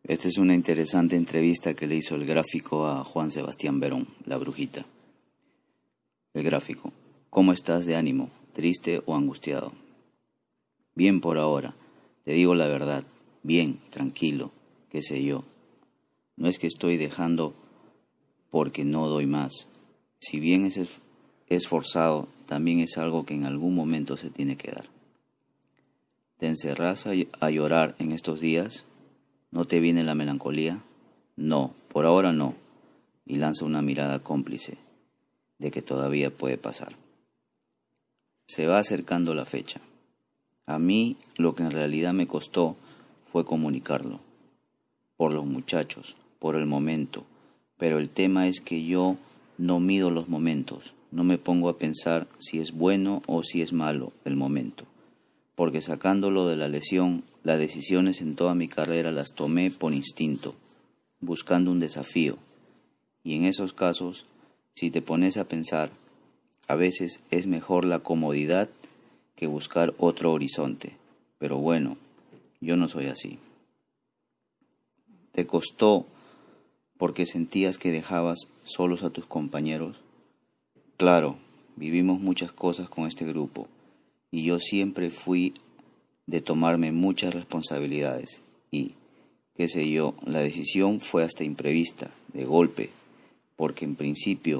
Esta es una interesante entrevista que le hizo el gráfico a Juan Sebastián Verón, la brujita. El gráfico: ¿cómo estás de ánimo? ¿Triste o angustiado? Bien por ahora, te digo la verdad, bien, tranquilo, qué sé yo. No es que estoy dejando porque no doy más. Si bien es forzado, también es algo que en algún momento se tiene que dar. ¿Te encerrás a llorar en estos días? ¿No te viene la melancolía? No, por ahora no. Y lanza una mirada cómplice de que todavía puede pasar. Se va acercando la fecha. A mí lo que en realidad me costó fue comunicarlo. Por los muchachos, por el momento. Pero el tema es que yo no mido los momentos. No me pongo a pensar si es bueno o si es malo el momento. Porque sacándolo de la lesión, las decisiones en toda mi carrera las tomé por instinto, buscando un desafío. Y en esos casos, si te pones a pensar, a veces es mejor la comodidad que buscar otro horizonte. Pero bueno, yo no soy así. ¿Te costó porque sentías que dejabas solos a tus compañeros? Claro, vivimos muchas cosas con este grupo, y yo siempre fui de tomarme muchas responsabilidades, y, qué sé yo, la decisión fue hasta imprevista, de golpe, porque en principio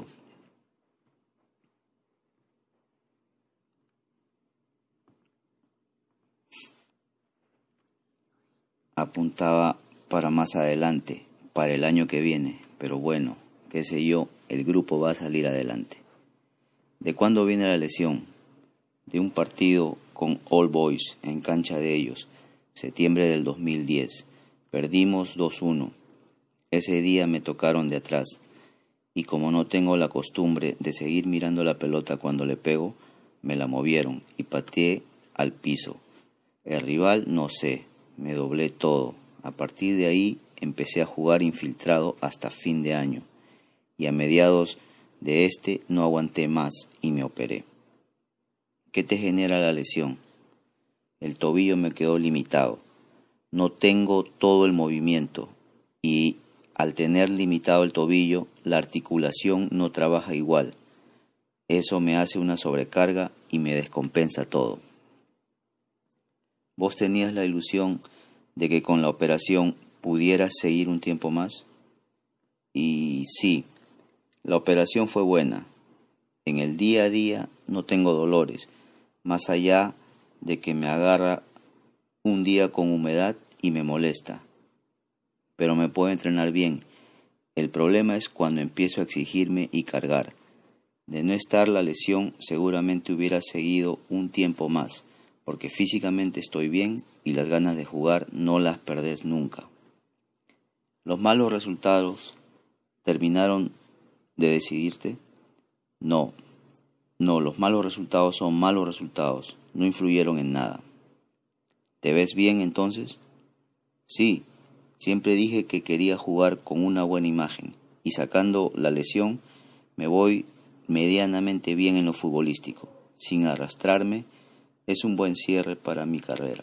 apuntaba para más adelante, para el año que viene, pero bueno, qué sé yo, el grupo va a salir adelante. ¿De cuándo viene la lesión? De un partido con All Boys en cancha de ellos, septiembre del 2010. Perdimos 2-1. Ese día me tocaron de atrás, y como no tengo la costumbre de seguir mirando la pelota cuando le pego, me la movieron y pateé al piso. El rival no sé, me doblé todo. A partir de ahí empecé a jugar infiltrado hasta fin de año, y a mediados de no aguanté más y me operé. ¿Qué te genera la lesión? El tobillo me quedó limitado. No tengo todo el movimiento y al tener limitado el tobillo, la articulación no trabaja igual. Eso me hace una sobrecarga y me descompensa todo. ¿Vos tenías la ilusión de que con la operación pudieras seguir un tiempo más? Y sí, la operación fue buena. En el día a día no tengo dolores, más allá de que me agarra un día con humedad y me molesta. Pero me puedo entrenar bien. El problema es cuando empiezo a exigirme y cargar. De no estar la lesión, seguramente hubiera seguido un tiempo más, porque físicamente estoy bien y las ganas de jugar no las perdés nunca. ¿Los malos resultados terminaron de decidirte? No, los malos resultados son malos resultados, no influyeron en nada. ¿Te ves bien entonces? Sí, siempre dije que quería jugar con una buena imagen, y sacando la lesión me voy medianamente bien en lo futbolístico, sin arrastrarme. Es un buen cierre para mi carrera.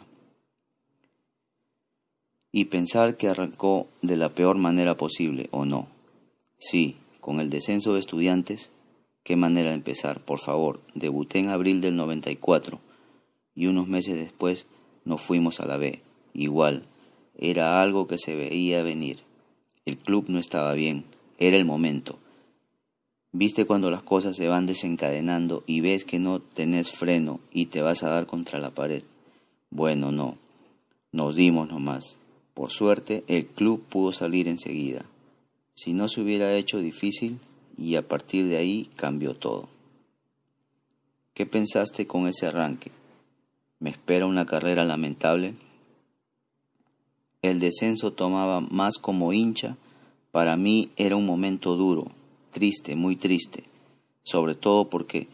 Y pensar que arrancó de la peor manera posible, ¿o no? Sí, con el descenso de Estudiantes. ¿Qué manera de empezar? Por favor, debuté en abril del 94 y unos meses después nos fuimos a la B. Igual, era algo que se veía venir. El club no estaba bien, era el momento. ¿Viste cuando las cosas se van desencadenando y ves que no tenés freno y te vas a dar contra la pared? Bueno, no, nos dimos nomás. Por suerte, el club pudo salir enseguida. Si no se hubiera hecho difícil, y a partir de ahí cambió todo. ¿Qué pensaste con ese arranque? ¿Me espera una carrera lamentable? El descenso tomaba más como hincha. Para mí era un momento duro, triste, muy triste, sobre todo porque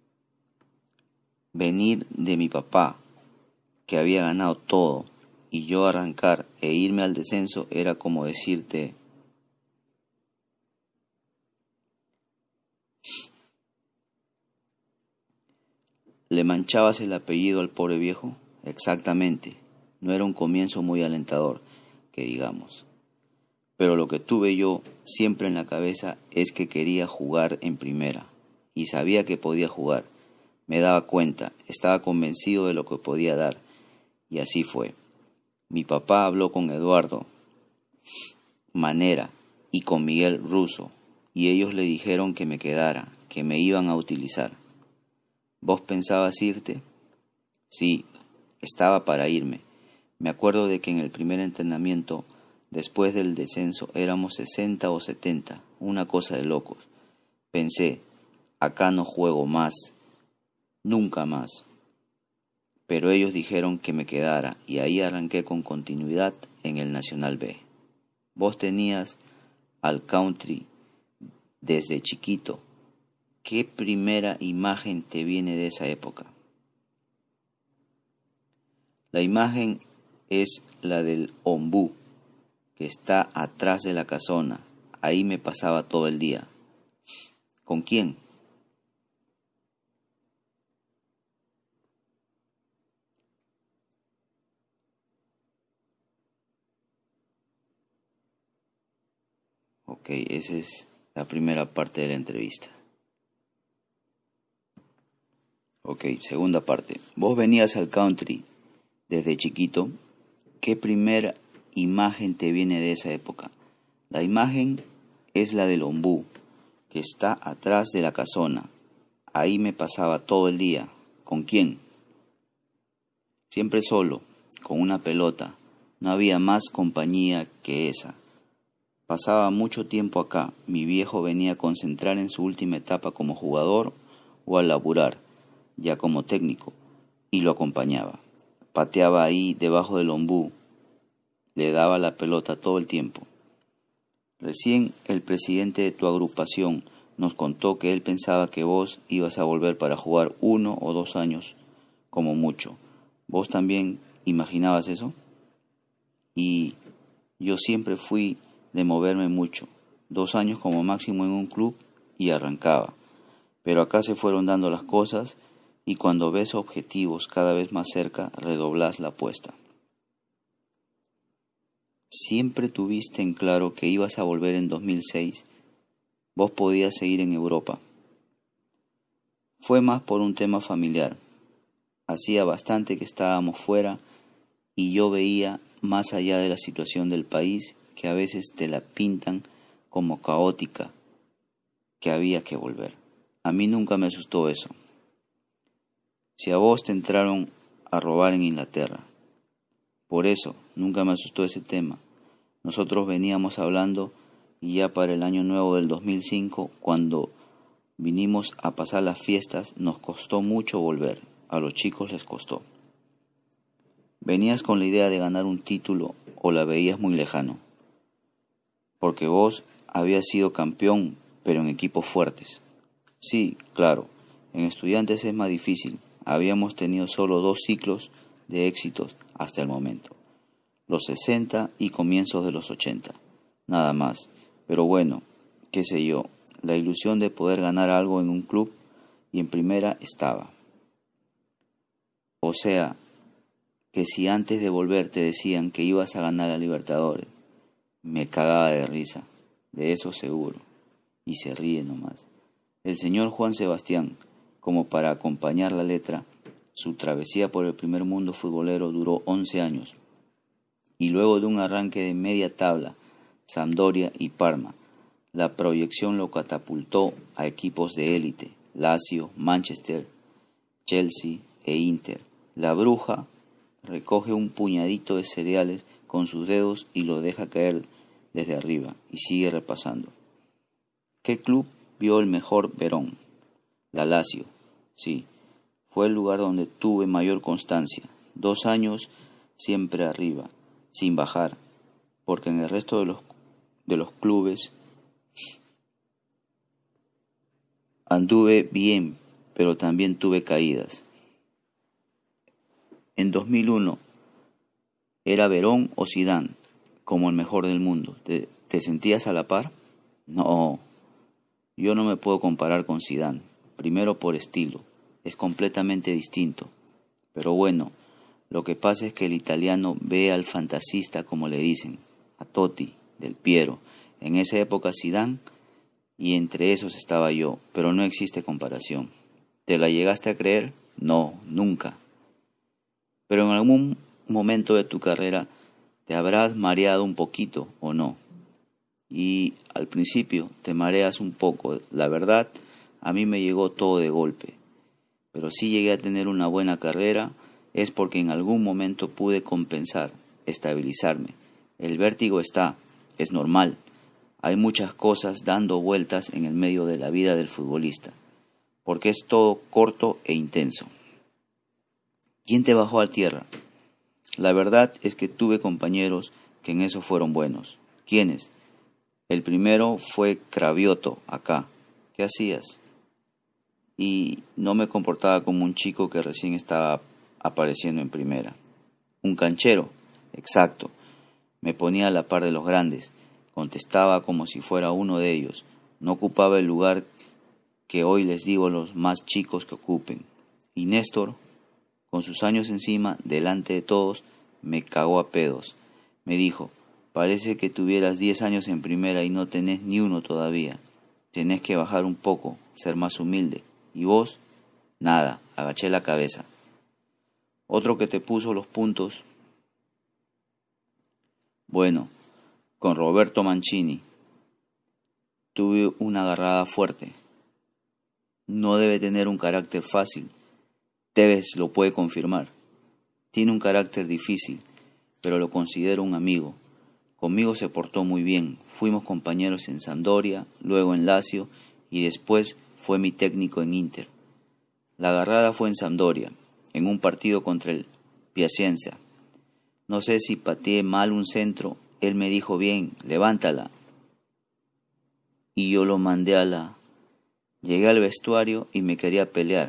venir de mi papá, que había ganado todo, y yo arrancar e irme al descenso era como decirte: ¿le manchabas el apellido al pobre viejo? Exactamente. No era un comienzo muy alentador, que digamos. Pero lo que tuve yo siempre en la cabeza es que quería jugar en primera, y sabía que podía jugar. Me daba cuenta, estaba convencido de lo que podía dar, y así fue. Mi papá habló con Eduardo Manera y con Miguel Russo, y ellos le dijeron que me quedara, que me iban a utilizar. ¿Vos pensabas irte? Sí, estaba para irme. Me acuerdo de que en el primer entrenamiento, después del descenso, éramos 60 o 70, una cosa de locos. Pensé, acá no juego más, nunca más. Pero ellos dijeron que me quedara y ahí arranqué con continuidad en el Nacional B. Vos tenías al country desde chiquito. ¿Qué primera imagen te viene de esa época? La imagen es la del ombú, que está atrás de la casona. Ahí me pasaba todo el día. ¿Con quién? Ok, esa es la primera parte de la entrevista. Ok, segunda parte. Vos venías al country desde chiquito. ¿Qué primera imagen te viene de esa época? La imagen es la del ombú, que está atrás de la casona. Ahí me pasaba todo el día. ¿Con quién? Siempre solo, con una pelota. No había más compañía que esa. Pasaba mucho tiempo acá. Mi viejo venía a concentrar en su última etapa como jugador o a laburar, ya como técnico, y lo acompañaba. Pateaba ahí debajo del ombú. Le daba la pelota todo el tiempo. Recién el presidente de tu agrupación nos contó que él pensaba que vos ibas a volver para jugar 1 o 2 años, como mucho. ¿Vos también imaginabas eso? Y yo siempre fui de moverme mucho, 2 años como máximo en un club y arrancaba. Pero acá se fueron dando las cosas y cuando ves objetivos cada vez más cerca, redoblás la apuesta. Siempre tuviste en claro que ibas a volver en 2006. Vos podías seguir en Europa. Fue más por un tema familiar. Hacía bastante que estábamos fuera y yo veía más allá de la situación del país que a veces te la pintan como caótica, que había que volver. A mí nunca me asustó eso. Si a vos te entraron a robar en Inglaterra, por eso nunca me asustó ese tema. Nosotros veníamos hablando y ya para el año nuevo del 2005, cuando vinimos a pasar las fiestas, nos costó mucho volver. A los chicos les costó. ¿Venías con la idea de ganar un título o la veías muy lejano? Porque vos habías sido campeón, pero en equipos fuertes. Sí, claro, en Estudiantes es más difícil. Habíamos tenido solo 2 ciclos de éxitos hasta el momento. Los 60 y comienzos de los 80. Nada más. Pero bueno, qué sé yo, la ilusión de poder ganar algo en un club y en primera estaba. O sea, que si antes de volver te decían que ibas a ganar a Libertadores, me cagaba de risa, de eso seguro, y se ríe nomás. El señor Juan Sebastián, como para acompañar la letra, su travesía por el primer mundo futbolero duró 11 años, y luego de un arranque de media tabla, Sampdoria y Parma, la proyección lo catapultó a equipos de élite, Lazio, Manchester, Chelsea e Inter. La bruja recoge un puñadito de cereales con sus dedos y lo deja caer desde arriba y sigue repasando. ¿Qué club vio el mejor Verón? La Lazio, sí, fue el lugar donde tuve mayor constancia. 2 años siempre arriba, sin bajar, porque en el resto de los clubes anduve bien, pero también tuve caídas. En 2001 era Verón o Zidane como el mejor del mundo. ¿Te sentías a la par? No, yo no me puedo comparar con Zidane. Primero por estilo, es completamente distinto. Pero bueno, lo que pasa es que el italiano ve al fantasista, como le dicen, a Totti, Del Piero. En esa época Zidane, y entre esos estaba yo, pero no existe comparación. ¿Te la llegaste a creer? No, nunca. Pero en algún momento de tu carrera te habrás mareado un poquito, ¿o no? Y al principio te mareas un poco. La verdad, a mí me llegó todo de golpe. Pero si llegué a tener una buena carrera, es porque en algún momento pude compensar, estabilizarme. El vértigo está, es normal. Hay muchas cosas dando vueltas en el medio de la vida del futbolista, porque es todo corto e intenso. ¿Quién te bajó a tierra? La verdad es que tuve compañeros que en eso fueron buenos. ¿Quiénes? El primero fue Cravioto, acá. ¿Qué hacías? Y no me comportaba como un chico que recién estaba apareciendo en primera. Un canchero, exacto. Me ponía a la par de los grandes, contestaba como si fuera uno de ellos. No ocupaba el lugar que hoy les digo a los más chicos que ocupen. Y Néstor, con sus años encima, delante de todos, me cagó a pedos. Me dijo: parece que tuvieras 10 años en primera y no tenés ni uno todavía. Tenés que bajar un poco, ser más humilde. ¿Y vos? Nada, agaché la cabeza. Otro que te puso los puntos. Bueno, con Roberto Mancini tuve una agarrada fuerte. No debe tener un carácter fácil. Tevez lo puede confirmar. Tiene un carácter difícil, pero lo considero un amigo. Conmigo se portó muy bien. Fuimos compañeros en Sampdoria, luego en Lazio y después fue mi técnico en Inter. La agarrada fue en Sampdoria, en un partido contra el Piacenza. No sé si pateé mal un centro. Él me dijo: bien, levántala. Y yo lo mandé a la... Llegué al vestuario y me quería pelear.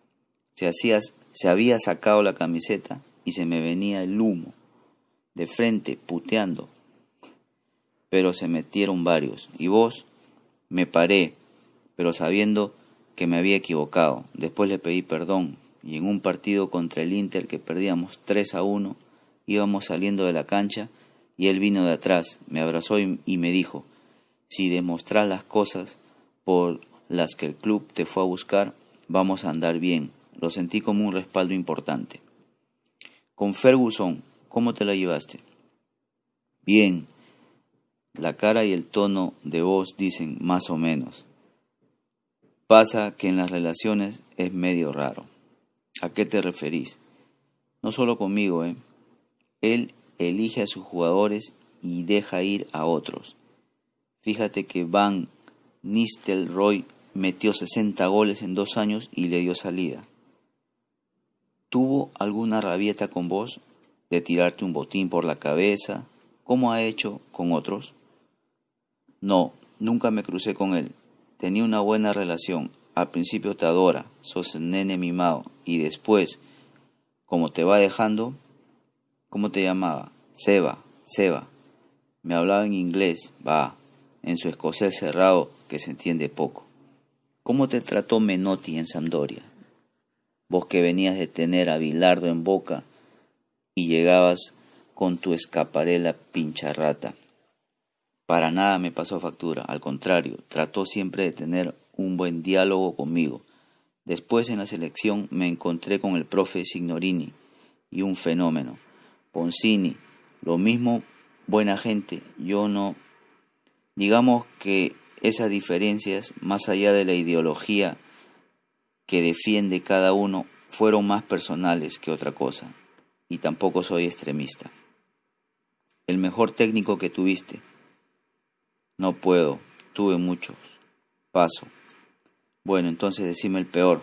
Se había sacado la camiseta y se me venía el humo. De frente, puteando. Pero se metieron varios. ¿Y vos? Me paré, pero sabiendo que me había equivocado. Después le pedí perdón. Y en un partido contra el Inter que perdíamos 3-1, íbamos saliendo de la cancha y él vino de atrás, me abrazó y me dijo: si demostrás las cosas por las que el club te fue a buscar, vamos a andar bien. Lo sentí como un respaldo importante. Con Ferguson, ¿cómo te la llevaste? Bien. La cara y el tono de voz dicen más o menos. Pasa que en las relaciones es medio raro. ¿A qué te referís? No solo conmigo, Él elige a sus jugadores y deja ir a otros. Fíjate que Van Nistelrooy metió 60 goles en 2 años y le dio salida. ¿Tuvo alguna rabieta con vos de tirarte un botín por la cabeza, como ha hecho con otros? No, nunca me crucé con él. Tenía una buena relación. Al principio te adora, sos el nene mimado, y después, como te va dejando... ¿Cómo te llamaba? Seba. Me hablaba en inglés, en su escocés cerrado que se entiende poco. ¿Cómo te trató Menotti en Sampdoria? Vos que venías de tener a Bilardo en Boca y llegabas con tu escaparela pincharrata. Para nada me pasó factura, al contrario, trató siempre de tener un buen diálogo conmigo. Después en la selección me encontré con el profe Signorini y un fenómeno. Poncini, lo mismo, buena gente. Yo no... Digamos que esas diferencias, más allá de la ideología que defiende cada uno, fueron más personales que otra cosa. Y tampoco soy extremista. El mejor técnico que tuviste. No puedo, tuve muchos. Paso. Bueno, entonces decime el peor.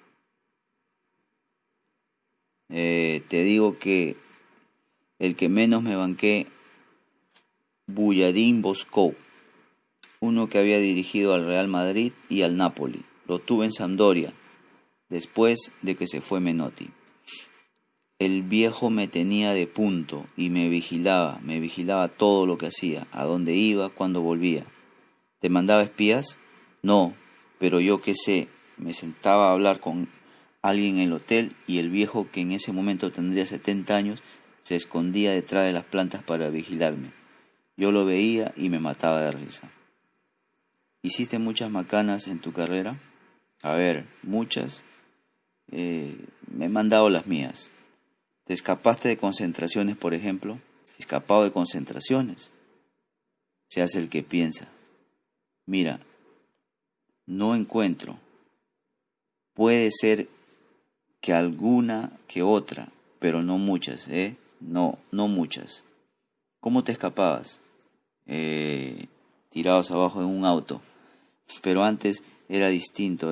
Te digo que el que menos me banqué, Bouyadín Boscou, uno que había dirigido al Real Madrid y al Napoli. Lo tuve en Sampdoria, después de que se fue Menotti. El viejo me tenía de punto y me vigilaba todo lo que hacía, a dónde iba, cuándo volvía. ¿Te mandaba espías? No, pero yo qué sé, me sentaba a hablar con alguien en el hotel y el viejo, que en ese momento tendría 70 años, se escondía detrás de las plantas para vigilarme. Yo lo veía y me mataba de risa. ¿Hiciste muchas macanas en tu carrera? A ver, muchas. Me he mandado las mías. ¿Te escapaste de concentraciones, por ejemplo? Escapado de concentraciones. Se hace el que piensa. Mira, no encuentro. Puede ser que alguna que otra, pero no muchas, ¿eh? No muchas. ¿Cómo te escapabas? Tirados abajo de un auto. Pero antes era distinto,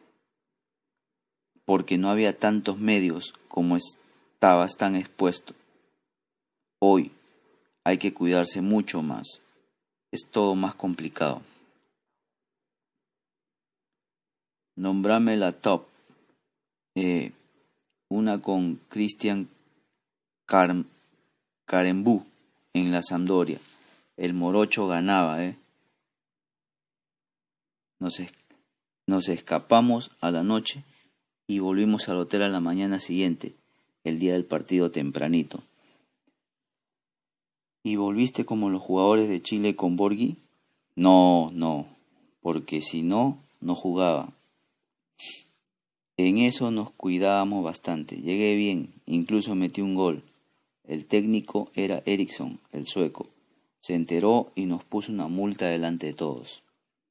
porque no había tantos medios como estabas tan expuesto. Hoy hay que cuidarse mucho más. Es todo más complicado. Nombrame la top. Una con Cristian Carembú en la Sampdoria. El morocho ganaba, Nos escapamos a la noche y volvimos al hotel a la mañana siguiente, el día del partido tempranito. ¿Y volviste como los jugadores de Chile con Borghi? No, porque si no, no jugaba. En eso nos cuidábamos bastante. Llegué bien, incluso metí un gol. El técnico era Eriksson, el sueco. Se enteró y nos puso una multa delante de todos.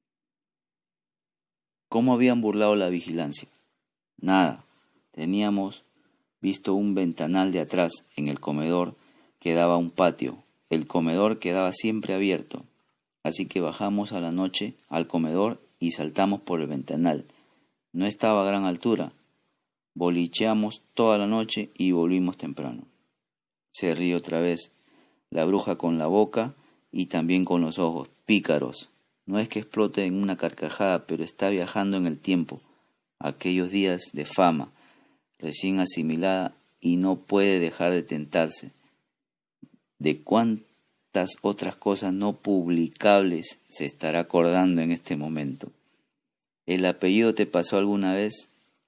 ¿Cómo habían burlado la vigilancia? Nada. Teníamos visto un ventanal de atrás en el comedor que daba a un patio. El comedor quedaba siempre abierto, así que bajamos a la noche al comedor y saltamos por el ventanal. No estaba a gran altura. Bolicheamos toda la noche y volvimos temprano. Se ríe otra vez, la bruja con la boca y también con los ojos, pícaros. No es que explote en una carcajada, pero está viajando en el tiempo, aquellos días de fama, recién asimilada, y no puede dejar de tentarse. ¿De cuántas otras cosas no publicables se estará acordando en este momento? ¿El apellido te pasó alguna vez?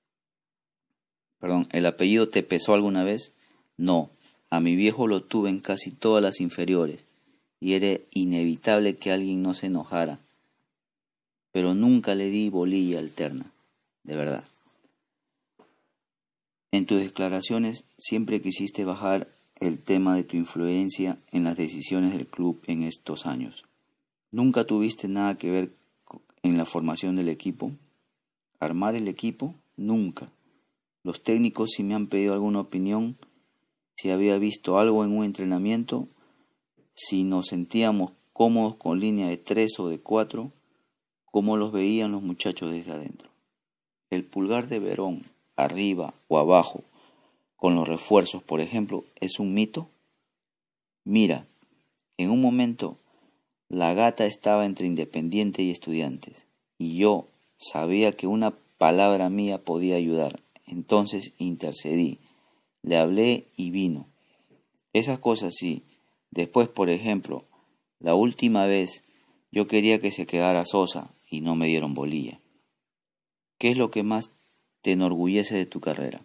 ¿El apellido te pesó alguna vez? No, a mi viejo lo tuve en casi todas las inferiores, y era inevitable que alguien no se enojara. Pero nunca le di bolilla alterna, de verdad. En tus declaraciones siempre quisiste bajar el tema de tu influencia en las decisiones del club en estos años. ¿Nunca tuviste nada que ver en la formación del equipo? ¿Armar el equipo? Nunca. Los técnicos, si me han pedido alguna opinión, si había visto algo en un entrenamiento, si nos sentíamos cómodos con línea de 3 o de 4, cómo los veían los muchachos desde adentro. El pulgar de Verón, arriba o abajo, con los refuerzos, por ejemplo, ¿es un mito? Mira, en un momento la gata estaba entre Independiente y Estudiantes, y yo sabía que una palabra mía podía ayudar. Entonces intercedí, le hablé y vino. Esas cosas sí. Después, por ejemplo, la última vez yo quería que se quedara Sosa y no me dieron bolilla. ¿Qué es lo que más te enorgullece de tu carrera?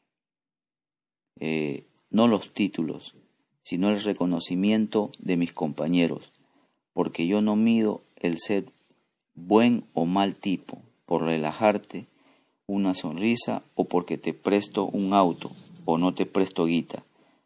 No los títulos, sino el reconocimiento de mis compañeros, porque yo no mido el ser buen o mal tipo por relajarte, una sonrisa o porque te presto un auto o no te presto guita.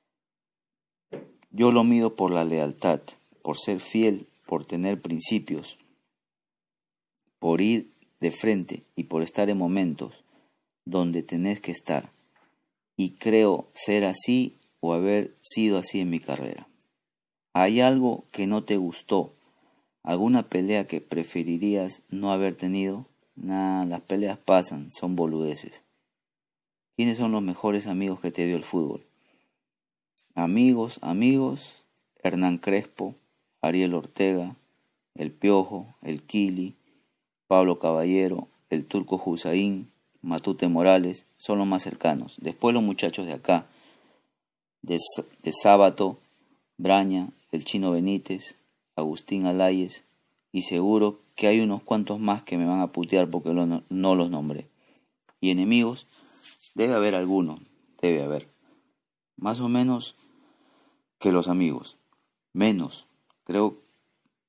Yo lo mido por la lealtad, por ser fiel, por tener principios, por ir de frente y por estar en momentos donde tenés que estar. Y creo ser así o haber sido así en mi carrera. ¿Hay algo que no te gustó? ¿Alguna pelea que preferirías no haber tenido? Nah, las peleas pasan, son boludeces. ¿Quiénes son los mejores amigos que te dio el fútbol? Amigos, Hernán Crespo, Ariel Ortega, El Piojo, El Kili, Pablo Caballero, el Turco Hussain, Matute Morales, son los más cercanos. Después los muchachos de acá, de Sábato, Braña, el Chino Benítez, Agustín Alayes, y seguro que hay unos cuantos más que me van a putear porque no los nombré. Y enemigos, debe haber alguno, debe haber. Más o menos que los amigos. Menos, creo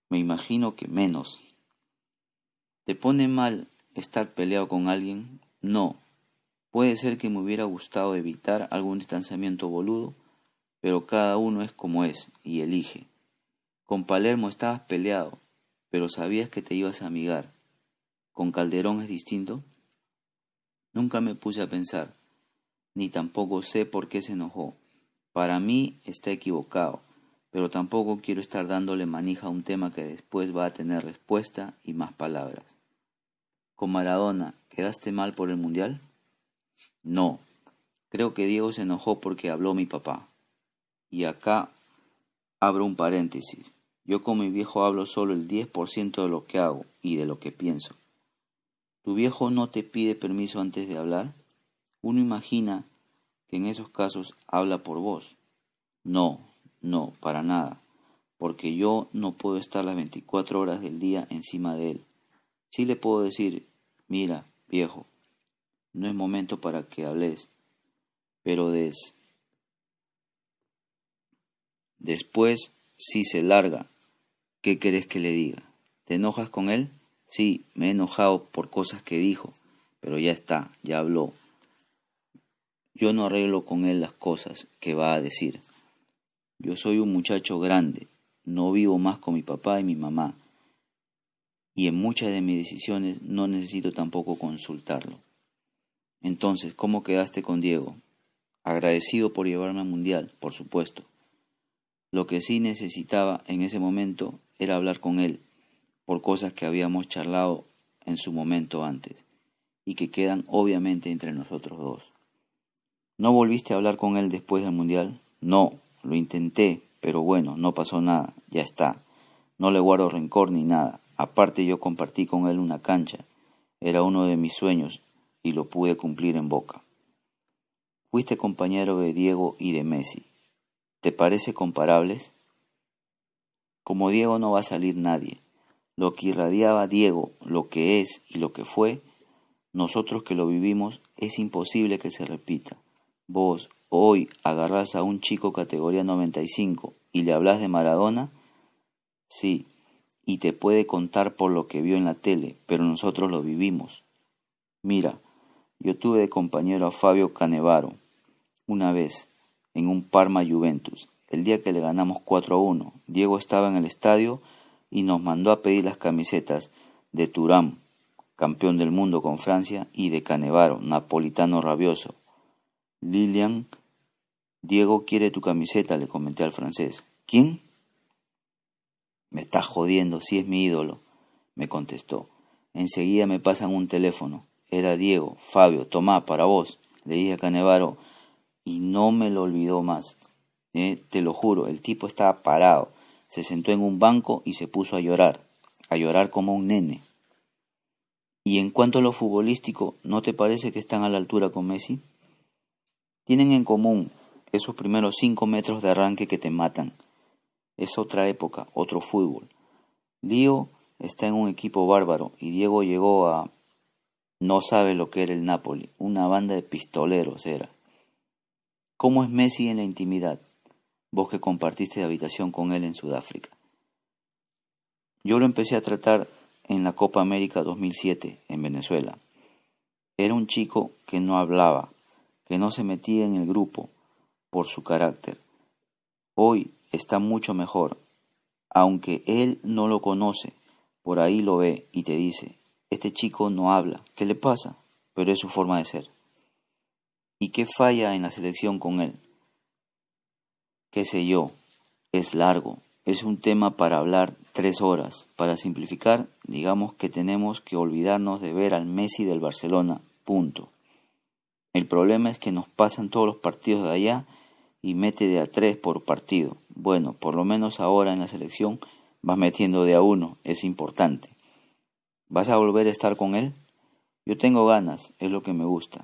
Me imagino que menos. ¿Te pone mal estar peleado con alguien? No. Puede ser que me hubiera gustado evitar algún distanciamiento boludo, pero cada uno es como es y elige. Con Palermo estabas peleado, pero sabías que te ibas a amigar. ¿Con Calderón es distinto? Nunca me puse a pensar, ni tampoco sé por qué se enojó. Para mí está equivocado, pero tampoco quiero estar dándole manija a un tema que después va a tener respuesta y más palabras. ¿Con Maradona quedaste mal por el Mundial? No, creo que Diego se enojó porque habló mi papá. Y acá abro un paréntesis. Yo con mi viejo hablo solo el 10% de lo que hago y de lo que pienso. ¿Tu viejo no te pide permiso antes de hablar? Uno imagina que en esos casos habla por vos. No, para nada, porque yo no puedo estar las 24 horas del día encima de él. Sí le puedo decir, mira, viejo, no es momento para que hables, pero después, si se larga, ¿qué querés que le diga? ¿Te enojas con él? Sí, me he enojado por cosas que dijo, pero ya está, ya habló. Yo no arreglo con él las cosas que va a decir. Yo soy un muchacho grande, no vivo más con mi papá y mi mamá, y en muchas de mis decisiones no necesito tampoco consultarlo. Entonces, ¿cómo quedaste con Diego? Agradecido por llevarme al mundial, por supuesto. Lo que sí necesitaba en ese momento era hablar con él, por cosas que habíamos charlado en su momento antes, y que quedan obviamente entre nosotros dos. ¿No volviste a hablar con él después del mundial? No, lo intenté, pero bueno, no pasó nada, ya está. No le guardo rencor ni nada. Aparte yo compartí con él una cancha. Era uno de mis sueños y lo pude cumplir en Boca. Fuiste compañero de Diego y de Messi. ¿Te parece comparables? Como Diego no va a salir nadie. Lo que irradiaba Diego, lo que es y lo que fue, nosotros que lo vivimos, es imposible que se repita. Vos hoy agarrás a un chico categoría 95 y le hablas de Maradona, sí, y te puede contar por lo que vio en la tele, pero nosotros lo vivimos. Mira, yo tuve de compañero a Fabio Cannavaro una vez en un Parma Juventus, el día que le ganamos 4-1. Diego estaba en el estadio y nos mandó a pedir las camisetas de Thuram, campeón del mundo con Francia, y de Cannavaro, napolitano rabioso. Lilian, Diego quiere tu camiseta, le comenté al francés. ¿Quién? Me estás jodiendo, si es mi ídolo, me contestó. Enseguida me pasan un teléfono. Era Diego. Fabio, tomá, para vos, le dije a Cannavaro, y no me lo olvidó más. Te lo juro, el tipo estaba parado, se sentó en un banco y se puso a llorar como un nene. Y en cuanto a lo futbolístico, ¿no te parece que están a la altura con Messi? Tienen en común esos primeros 5 metros de arranque que te matan. Es otra época, otro fútbol. Lío está en un equipo bárbaro y Diego llegó a... No sabe lo que era el Napoli, una banda de pistoleros era. ¿Cómo es Messi en la intimidad? Vos que compartiste de habitación con él en Sudáfrica. Yo lo empecé a tratar en la Copa América 2007 en Venezuela. Era un chico que no hablaba, que no se metía en el grupo por su carácter. Hoy está mucho mejor, aunque él no lo conoce, por ahí lo ve y te dice, este chico no habla, ¿qué le pasa? Pero es su forma de ser. ¿Y qué falla en la selección con él? Qué sé yo, es largo, es un tema para hablar 3 horas. Para simplificar, digamos que tenemos que olvidarnos de ver al Messi del Barcelona, punto. El problema es que nos pasan todos los partidos de allá y mete de a 3 por partido. Bueno, por lo menos ahora en la selección vas metiendo de a 1, es importante. ¿Vas a volver a estar con él? Yo tengo ganas, es lo que me gusta.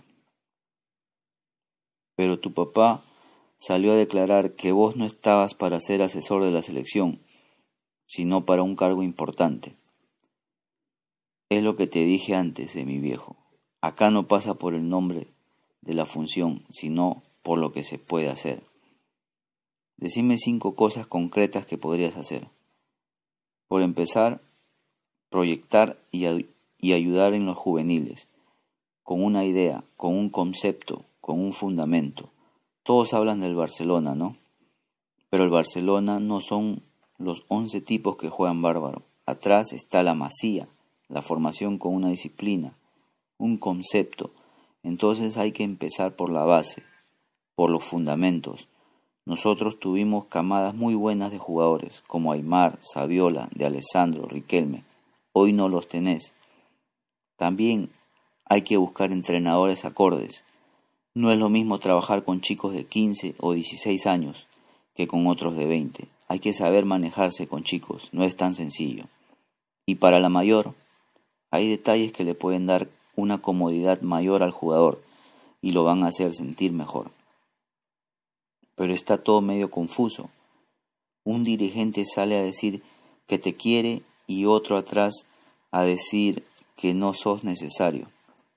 Pero tu papá salió a declarar que vos no estabas para ser asesor de la selección, sino para un cargo importante. Es lo que te dije antes de mi viejo. Acá no pasa por el nombre de la función, sino por lo que se puede hacer. Decime 5 cosas concretas que podrías hacer. Por empezar, proyectar y ayudar en los juveniles, con una idea, con un concepto, con un fundamento. Todos hablan del Barcelona, ¿no? Pero el Barcelona no son los 11 tipos que juegan bárbaro. Atrás está la masía, la formación con una disciplina, un concepto. Entonces hay que empezar por la base, por los fundamentos. Nosotros tuvimos camadas muy buenas de jugadores, como Aimar, Saviola, de Alessandro, Riquelme. Hoy no los tenés. También hay que buscar entrenadores acordes. No es lo mismo trabajar con chicos de 15 o 16 años que con otros de 20. Hay que saber manejarse con chicos, no es tan sencillo. Y para la mayor, hay detalles que le pueden dar una comodidad mayor al jugador y lo van a hacer sentir mejor. Pero está todo medio confuso. Un dirigente sale a decir que te quiere y otro atrás a decir que no sos necesario.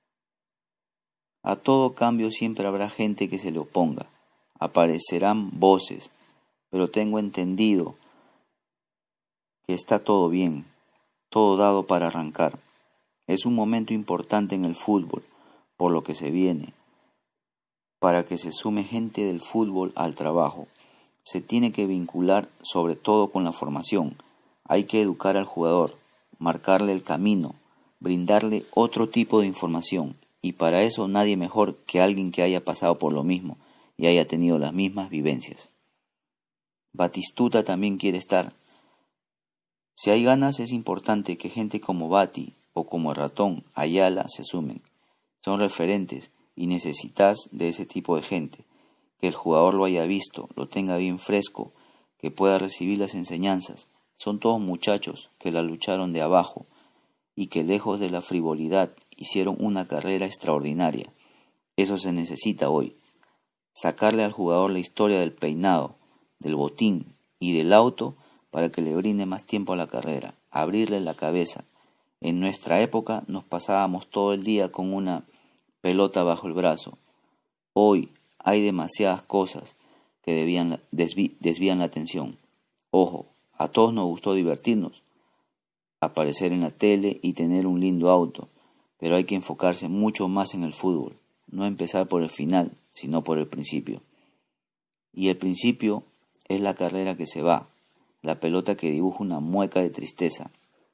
A todo cambio siempre habrá gente que se le oponga. Aparecerán voces, pero tengo entendido que está todo bien, todo dado para arrancar. Es un momento importante en el fútbol, por lo que se viene, para que se sume gente del fútbol al trabajo. Se tiene que vincular sobre todo con la formación. Hay que educar al jugador, marcarle el camino, brindarle otro tipo de información. Y para eso nadie mejor que alguien que haya pasado por lo mismo y haya tenido las mismas vivencias. Batistuta también quiere estar. Si hay ganas es importante que gente como Bati o como el ratón Ayala se sumen. Son referentes y necesitas de ese tipo de gente. Que el jugador lo haya visto, lo tenga bien fresco, que pueda recibir las enseñanzas. Son todos muchachos que la lucharon de abajo y que lejos de la frivolidad hicieron una carrera extraordinaria. Eso se necesita hoy. Sacarle al jugador la historia del peinado, del botín y del auto para que le brinde más tiempo a la carrera, abrirle la cabeza. En nuestra época nos pasábamos todo el día con una pelota bajo el brazo. Hoy hay demasiadas cosas que desvían la atención. Ojo, a todos nos gustó divertirnos, aparecer en la tele y tener un lindo auto, pero hay que enfocarse mucho más en el fútbol, no empezar por el final, sino por el principio. Y el principio es la carrera que se va, la pelota que dibuja una mueca de tristeza.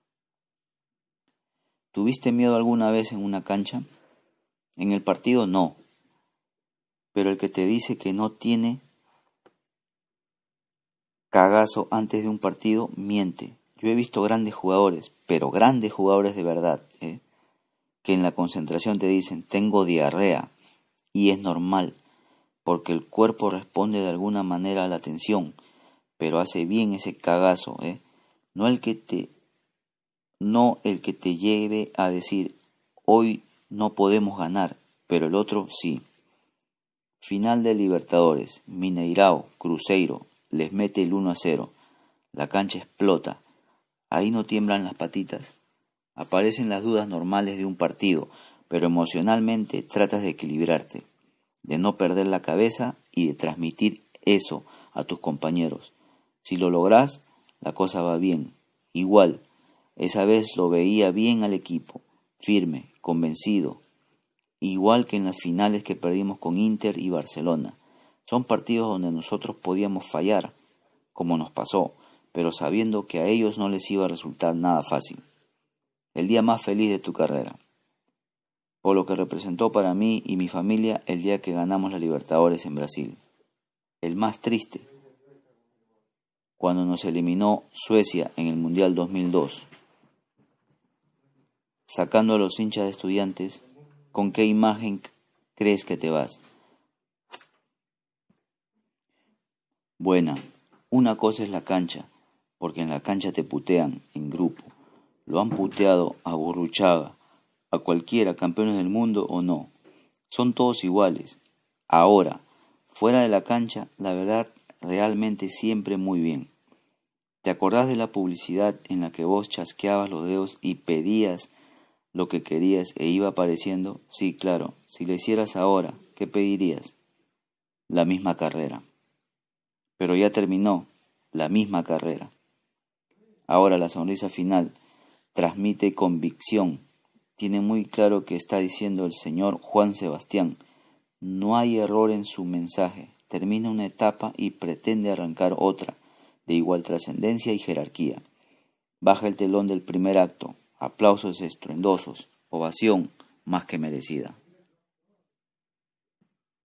¿Tuviste miedo alguna vez en una cancha? En el partido no, pero el que te dice que no tiene cagazo antes de un partido miente. Yo he visto grandes jugadores, pero grandes jugadores de verdad, que en la concentración te dicen tengo diarrea y es normal porque el cuerpo responde de alguna manera a la tensión, pero hace bien ese cagazo, no el que te lleve a decir hoy no podemos ganar, pero el otro sí. Final de Libertadores, Mineirao, Cruzeiro, les mete el 1-0, la cancha explota, ahí no tiemblan las patitas. Aparecen las dudas normales de un partido, pero emocionalmente tratas de equilibrarte, de no perder la cabeza y de transmitir eso a tus compañeros. Si lo lográs, la cosa va bien. Igual, esa vez lo veía bien al equipo, firme, convencido, igual que en las finales que perdimos con Inter y Barcelona. Son partidos donde nosotros podíamos fallar, como nos pasó, pero sabiendo que a ellos no les iba a resultar nada fácil. El día más feliz de tu carrera, por lo que representó para mí y mi familia el día que ganamos la Libertadores en Brasil. El más triste, cuando nos eliminó Suecia en el Mundial 2002. Sacando a los hinchas de Estudiantes, ¿con qué imagen crees que te vas? Buena, una cosa es la cancha, porque en la cancha te putean en grupo. Lo han puteado a Gurruchaga, a cualquiera, campeones del mundo o no. Son todos iguales. Ahora, fuera de la cancha, la verdad, realmente siempre muy bien. ¿Te acordás de la publicidad en la que vos chasqueabas los dedos y pedías lo que querías e iba apareciendo? Sí, claro. Si lo hicieras ahora, ¿qué pedirías? La misma carrera. Pero ya terminó, la misma carrera. Ahora la sonrisa final transmite convicción. Tiene muy claro que está diciendo el señor Juan Sebastián. No hay error en su mensaje. Termina una etapa y pretende arrancar otra, de igual trascendencia y jerarquía. Baja el telón del primer acto. Aplausos estruendosos. Ovación más que merecida.